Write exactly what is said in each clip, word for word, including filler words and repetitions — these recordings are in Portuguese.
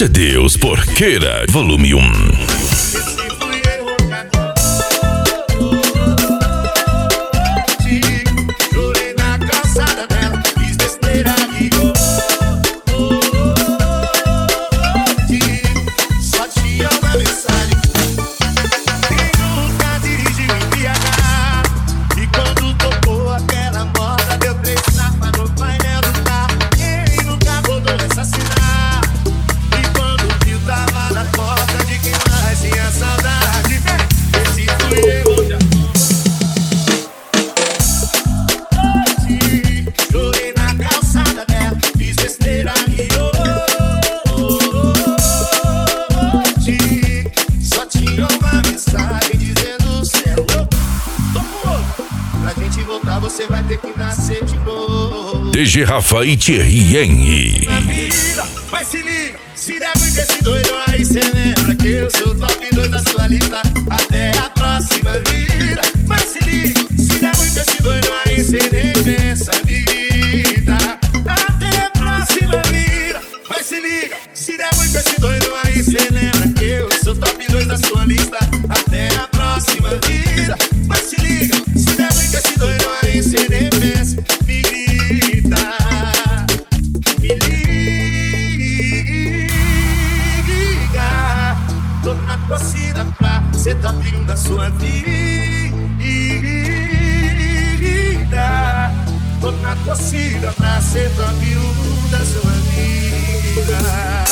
C D Os Porqueira, volume um. Você vai ter que nascer de novo. D G Rafa e Thierry Henry. Mas se liga, se der muito esse doido aí, cê lembra que eu sou top dois da sua lista. Até a próxima vida. Mas se liga, se der muito esse doido aí, cê nem pensa vida. Até a próxima vida. Mas se liga, se der muito esse doido aí, cê lembra que eu sou top dois da sua lista. Até a próxima vida. Mas se liga, se der muito esse doido aí, cê nem pensa, me grita, me liga. Tô na torcida pra ser top um da sua vida. Tô na torcida pra ser top um da sua vida.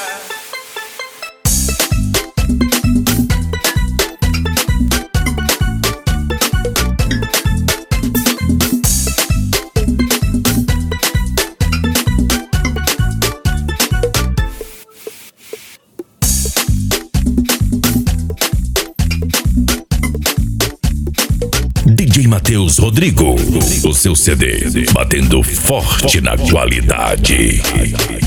D J Matheus Rodrigo, o seu C D, batendo forte na qualidade.